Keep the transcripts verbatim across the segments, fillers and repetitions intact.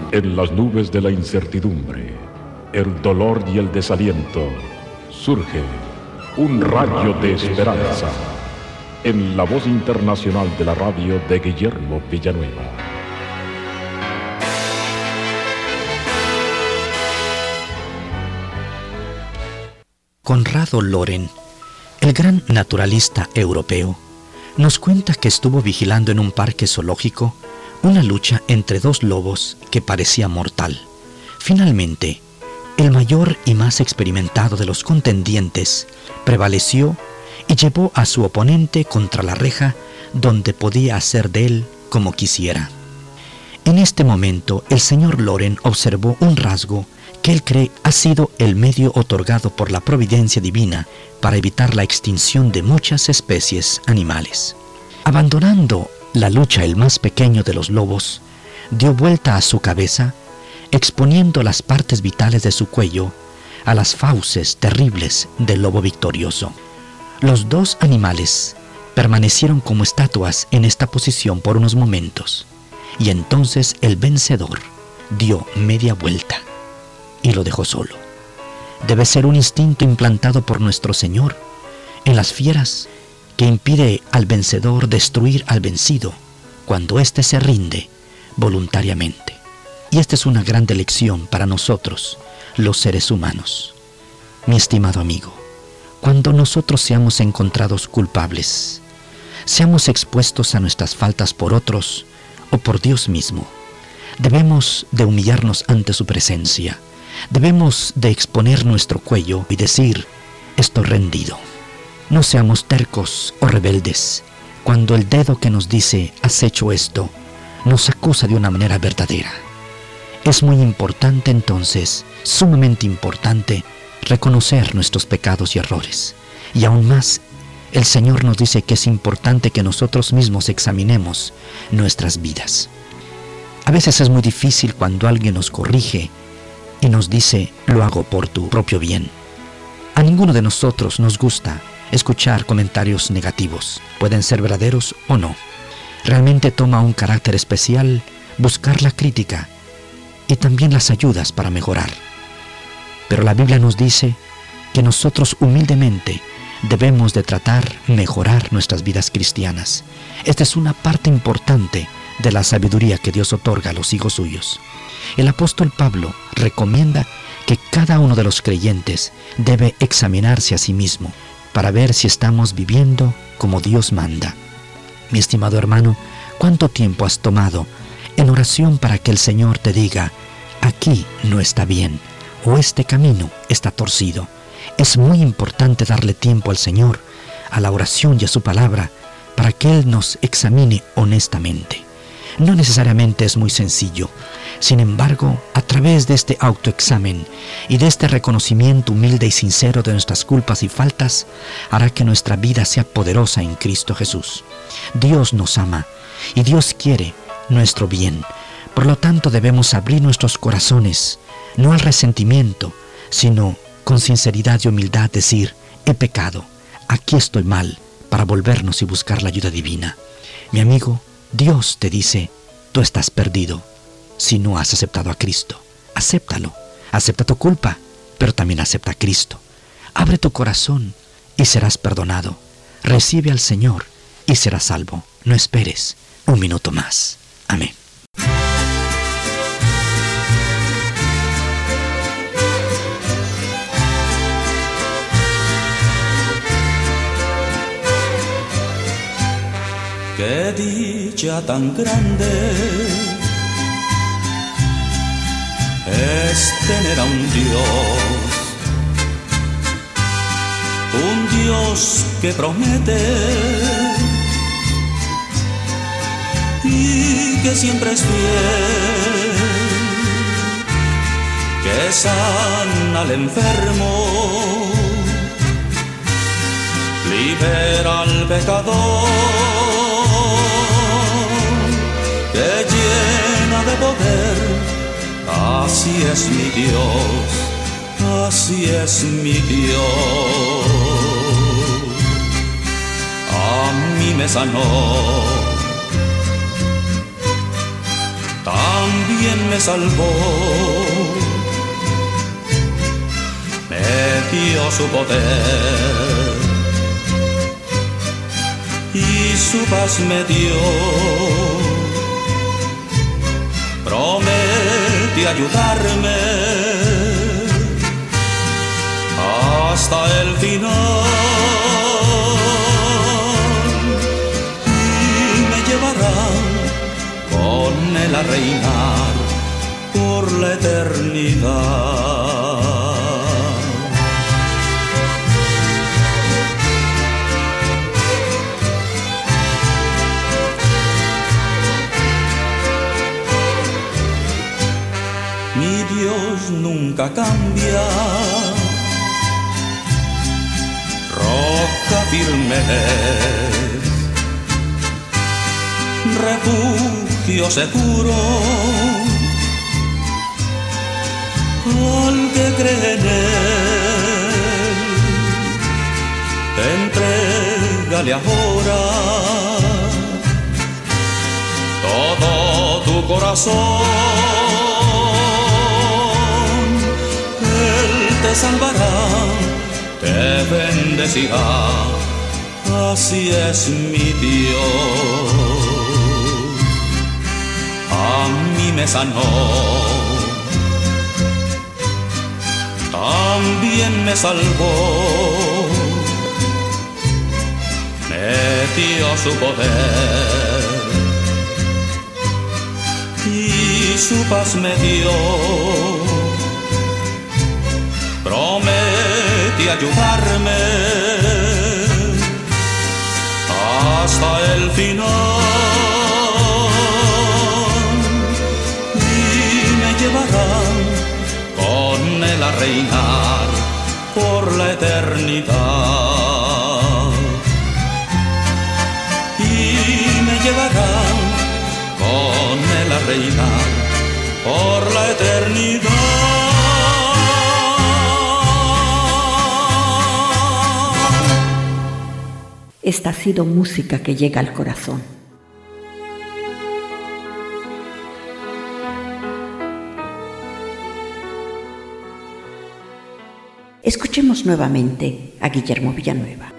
En las nubes de la incertidumbre, el dolor y el desaliento, surge un rayo de esperanza en la voz internacional de la radio de Guillermo Villanueva. Conrado Loren, el gran naturalista europeo, nos cuenta que estuvo vigilando en un parque zoológico una lucha entre dos lobos que parecía mortal. Finalmente, el mayor y más experimentado de los contendientes prevaleció y llevó a su oponente contra la reja, donde podía hacer de él como quisiera. En este momento, el señor Loren observó un rasgo que él cree ha sido el medio otorgado por la providencia divina para evitar la extinción de muchas especies animales. Abandonando la lucha el más pequeño de los lobos, dio vuelta a su cabeza, exponiendo las partes vitales de su cuello a las fauces terribles del lobo victorioso. Los dos animales permanecieron como estatuas en esta posición por unos momentos, y entonces el vencedor dio media vuelta y lo dejó solo. Debe ser un instinto implantado por nuestro Señor en las fieras que impide al vencedor destruir al vencido cuando éste se rinde voluntariamente. Y esta es una grande lección para nosotros, los seres humanos. Mi estimado amigo, cuando nosotros seamos encontrados culpables, seamos expuestos a nuestras faltas por otros o por Dios mismo, debemos de humillarnos ante su presencia. Debemos de exponer nuestro cuello y decir: estoy rendido. No seamos tercos o rebeldes cuando el dedo que nos dice has hecho esto nos acusa de una manera verdadera. Es muy importante entonces, sumamente importante, reconocer nuestros pecados y errores. Y aún más, el Señor nos dice que es importante que nosotros mismos examinemos nuestras vidas. A veces es muy difícil cuando alguien nos corrige y nos dice: lo hago por tu propio bien. A ninguno de nosotros nos gusta escuchar comentarios negativos, pueden ser verdaderos o no. Realmente toma un carácter especial buscar la crítica y también las ayudas para mejorar. Pero la Biblia nos dice que nosotros humildemente debemos de tratar mejorar nuestras vidas cristianas. Esta es una parte importante de la sabiduría que Dios otorga a los hijos suyos. El apóstol Pablo recomienda que cada uno de los creyentes debe examinarse a sí mismo para ver si estamos viviendo como Dios manda. Mi estimado hermano, ¿cuánto tiempo has tomado en oración para que el Señor te diga: aquí no está bien, o este camino está torcido? Es muy importante darle tiempo al Señor, a la oración y a su palabra, para que Él nos examine honestamente. No necesariamente es muy sencillo. Sin embargo, a través de este autoexamen y de este reconocimiento humilde y sincero de nuestras culpas y faltas, hará que nuestra vida sea poderosa en Cristo Jesús. Dios nos ama y Dios quiere nuestro bien. Por lo tanto, debemos abrir nuestros corazones, no al resentimiento, sino con sinceridad y humildad decir: he pecado, aquí estoy mal, para volvernos y buscar la ayuda divina. Mi amigo, Dios te dice: tú estás perdido si no has aceptado a Cristo. Acéptalo, acepta tu culpa, pero también acepta a Cristo. Abre tu corazón y serás perdonado. Recibe al Señor y serás salvo. No esperes un minuto más. Amén. Qué dicha tan grande es tener a un Dios, un Dios que promete y que siempre es fiel, que sana al enfermo, libera al pecador, que llena de poder. Así es mi Dios, así es mi Dios. A mí me sanó, también me salvó, me dio su poder y su paz me dio. Promete ayudarme hasta el final y me llevará con él a reinar por la eternidad. Mi Dios nunca cambia, roca firme es, refugio seguro, al que cree en él, entrégale ahora todo tu corazón. Te salvará, te bendecirá, así es mi Dios. A mí me sanó, también me salvó, me dio su poder y su paz me dio. Promete ayudarme hasta el final y me llevará con él a reinar por la eternidad. Y me llevará con él a reinar por la eternidad. Esta ha sido música que llega al corazón. Escuchemos nuevamente a Guillermo Villanueva.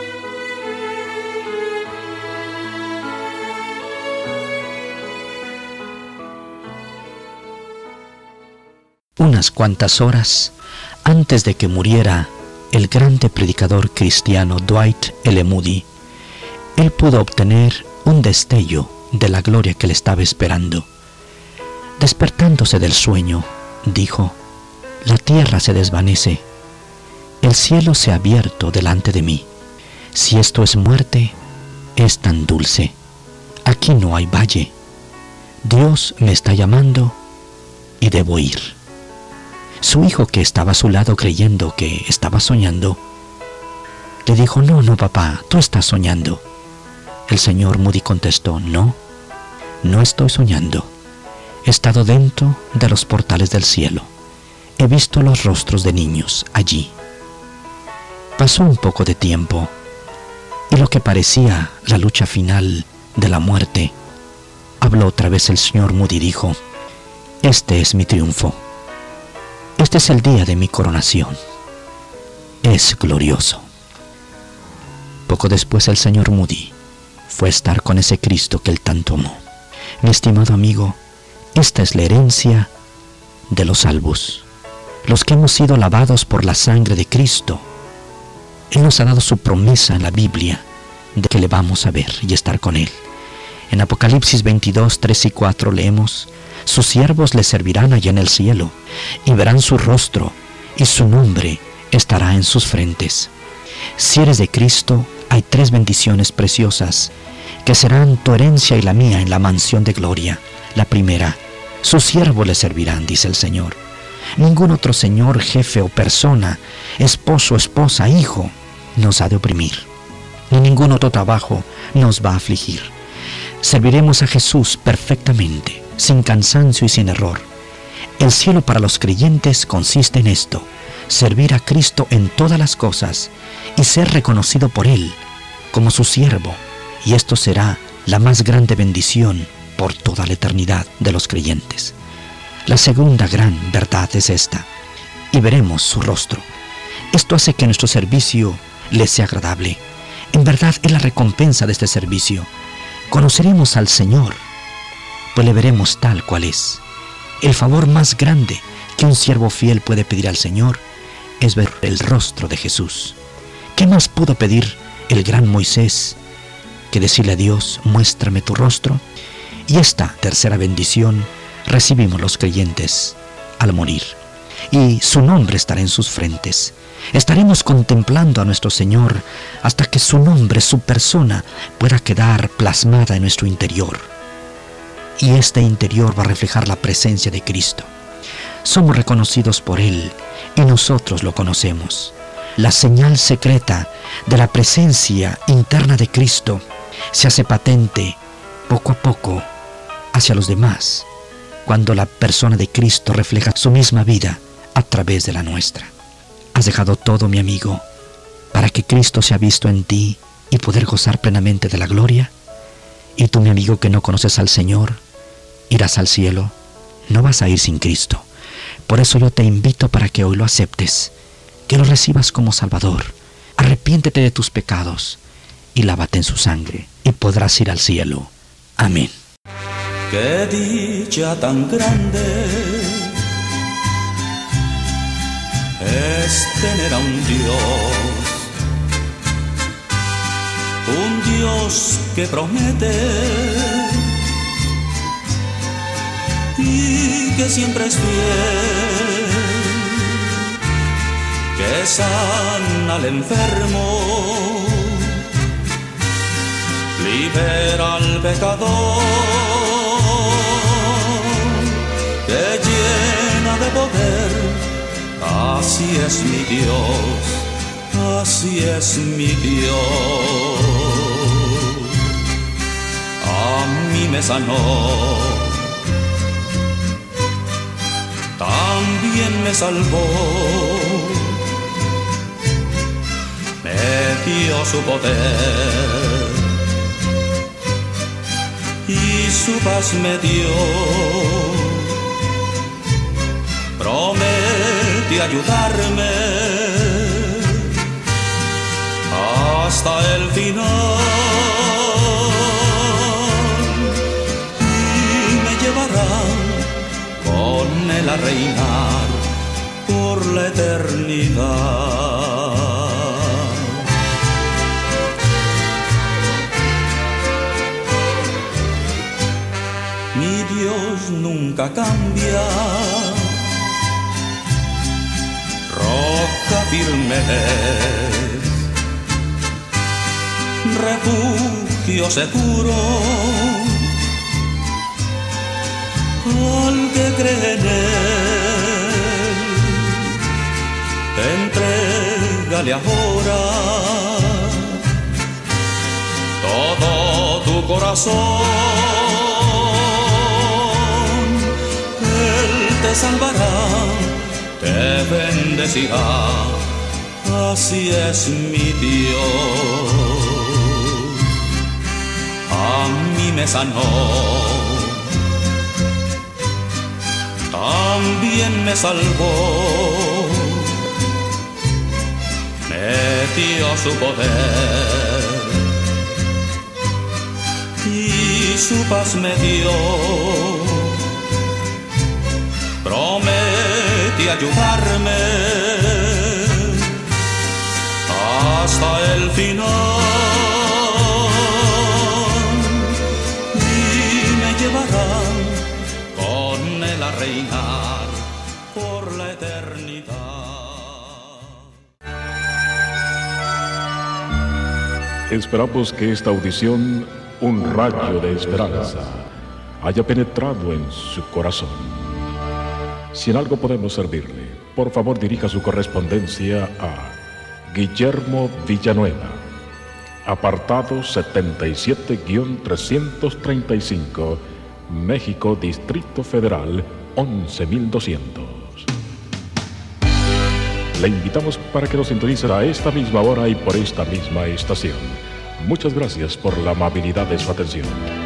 Unas cuantas horas antes de que muriera el grande predicador cristiano Dwight L. Moody, él pudo obtener un destello de la gloria que le estaba esperando. Despertándose del sueño, dijo: «La tierra se desvanece, el cielo se ha abierto delante de mí. Si esto es muerte, es tan dulce. Aquí no hay valle. Dios me está llamando y debo ir». Su hijo, que estaba a su lado creyendo que estaba soñando, le dijo: «No, no, papá, tú estás soñando». El señor Moody contestó: «No, no estoy soñando. He estado dentro de los portales del cielo. He visto los rostros de niños allí». Pasó un poco de tiempo y lo que parecía la lucha final de la muerte, habló otra vez el señor Moody y dijo: «Este es mi triunfo. Este es el día de mi coronación. Es glorioso». Poco después el señor Moody fue a estar con ese Cristo que él tanto amó. Mi estimado amigo, esta es la herencia de los salvos, los que hemos sido lavados por la sangre de Cristo. Él nos ha dado su promesa en la Biblia de que le vamos a ver y estar con Él. En Apocalipsis veintidós, tres y cuatro leemos: «Sus siervos le servirán allá en el cielo, y verán su rostro, y su nombre estará en sus frentes». Si eres de Cristo, hay tres bendiciones preciosas que serán tu herencia y la mía en la mansión de gloria. La primera: sus siervos le servirán, dice el Señor. Ningún otro señor, jefe o persona, esposo, esposa, hijo, nos ha de oprimir, ni ningún otro trabajo nos va a afligir. Serviremos a Jesús perfectamente, sin cansancio y sin error. El cielo para los creyentes consiste en esto: servir a Cristo en todas las cosas y ser reconocido por Él como su siervo, y esto será la más grande bendición por toda la eternidad de los creyentes. La segunda gran verdad es esta: y veremos su rostro. Esto hace que nuestro servicio le sea agradable. En verdad es la recompensa de este servicio. Conoceremos al Señor, pues le veremos tal cual es. El favor más grande que un siervo fiel puede pedir al Señor es ver el rostro de Jesús. ¿Qué más pudo pedir el gran Moisés que decirle a Dios: muéstrame tu rostro? Y esta tercera bendición recibimos los creyentes al morir, y su nombre estará en sus frentes. Estaremos contemplando a nuestro Señor hasta que su nombre, su persona, pueda quedar plasmada en nuestro interior. Y este interior va a reflejar la presencia de Cristo. Somos reconocidos por Él y nosotros lo conocemos. La señal secreta de la presencia interna de Cristo se hace patente poco a poco hacia los demás, cuando la persona de Cristo refleja su misma vida a través de la nuestra. Has dejado todo, mi amigo, para que Cristo sea visto en ti y poder gozar plenamente de la gloria. Y tú, mi amigo, que no conoces al Señor, irás al cielo, no vas a ir sin Cristo. Por eso yo te invito para que hoy lo aceptes, que lo recibas como Salvador. Arrepiéntete de tus pecados y lávate en su sangre, y podrás ir al cielo. Amén. Qué dicha tan grande es tener a un Dios, un Dios que promete y que siempre es fiel, que sana al enfermo, libera al pecador, que llena de poder. Así es mi Dios, así es mi Dios. A mí me sanó, también me salvó, me dio su poder y su paz me dio. Promete ayudarme hasta el final y me llevará con él a reinar por la eternidad. Mi Dios nunca cambia, roca firme es, refugio seguro, al que cree en él, entrégale ahora todo tu corazón, él te salvará, te bendecirá, así es mi Dios. A mí me sanó, también me salvó, me dio su poder y su paz me dio. Promete ayudarme hasta el final y me llevará con él a reinar por la eternidad. Esperamos que esta audición, un rayo de esperanza, haya penetrado en su corazón. Si en algo podemos servirle, por favor dirija su correspondencia a Guillermo Villanueva, apartado setenta y siete trescientos treinta y cinco, México, Distrito Federal, once mil doscientos. Le invitamos para que nos sintonice a esta misma hora y por esta misma estación. Muchas gracias por la amabilidad de su atención.